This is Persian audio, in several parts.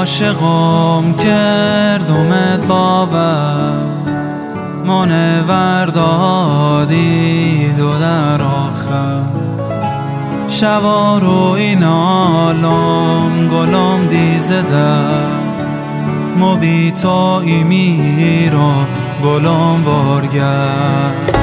عاشقم کردمت باور منور دادی دو در آخر شوا روی نالم گلم دیزه در مبی تو ای میرو گلم بارگرد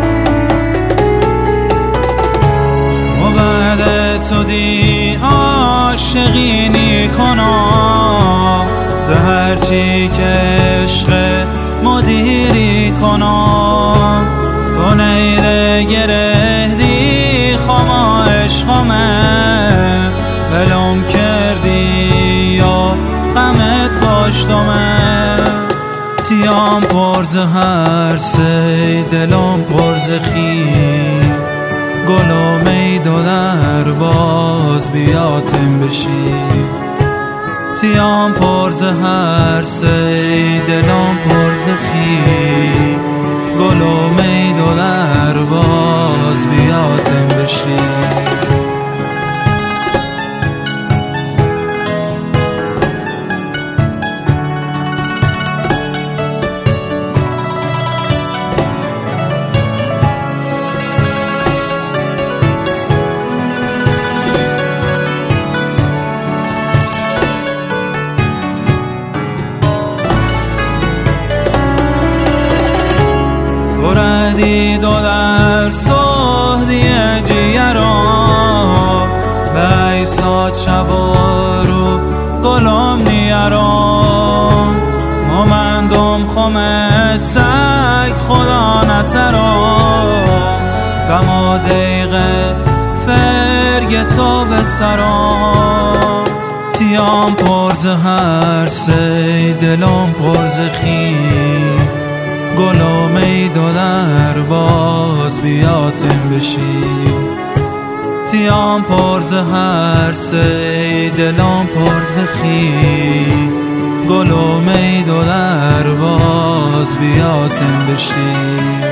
و بعد تو دی عاشقینی کنم زهرچی که عشق مدیری کنم تو نیده گره دی خما عشقمه ولم کردی یا غمت کشتمه تیام پرز هر سی دلم پرز خیر گلم ای دو در باز بیاتم بشی تیام پرز هر سی دلم پرز خیر گلم ای دو در باز بیاتم بشی دی دو در سهدی جیرم بای سات شوارو گلم نیارم مومندم خمت تک خدا نترم بما دیگه فرگ تو بسرم تیام پرز هر سی دلم پرز خیر گلم ای دو در باز بیاتم بشی تیام پرز هر سی دلم پرز خیر گلم ای دو در باز بیاتم بشی